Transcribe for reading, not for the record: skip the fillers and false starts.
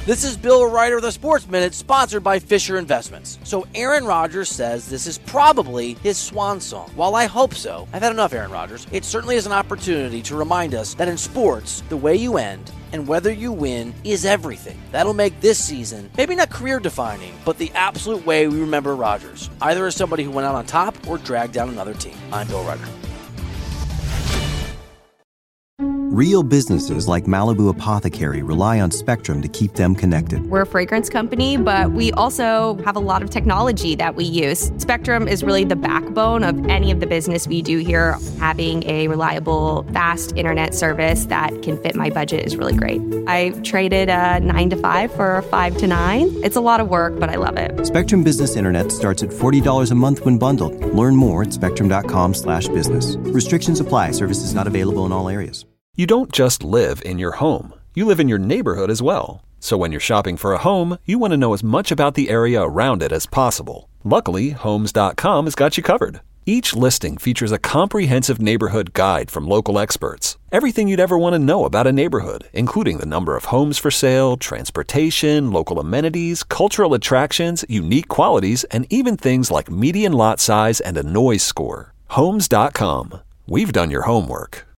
This is Bill Ryder with a Sports Minute, sponsored by Fisher Investments. So Aaron Rodgers says this is probably his swan song. While I hope so, I've had enough Aaron Rodgers. It certainly is an opportunity to remind us that in sports, the way you end and whether you win is everything. That'll make this season, maybe not career-defining, but the absolute way we remember Rodgers, either as somebody who went out on top or dragged down another team. I'm Bill Ryder. Real businesses like Malibu Apothecary rely on Spectrum to keep them connected. We're a fragrance company, but we also have a lot of technology that we use. Spectrum is really the backbone of any of the business we do here. Having a reliable, fast internet service that can fit my budget is really great. I traded a 9 to 5 for a 5 to 9. It's a lot of work, but I love it. Spectrum Business Internet starts at $40 a month when bundled. Learn more at spectrum.com/business. Restrictions apply. Services not available in all areas. You don't just live in your home. You live in your neighborhood as well. So when you're shopping for a home, you want to know as much about the area around it as possible. Luckily, Homes.com has got you covered. Each listing features a comprehensive neighborhood guide from local experts. Everything you'd ever want to know about a neighborhood, including the number of homes for sale, transportation, local amenities, cultural attractions, unique qualities, and even things like median lot size and a noise score. Homes.com. We've done your homework.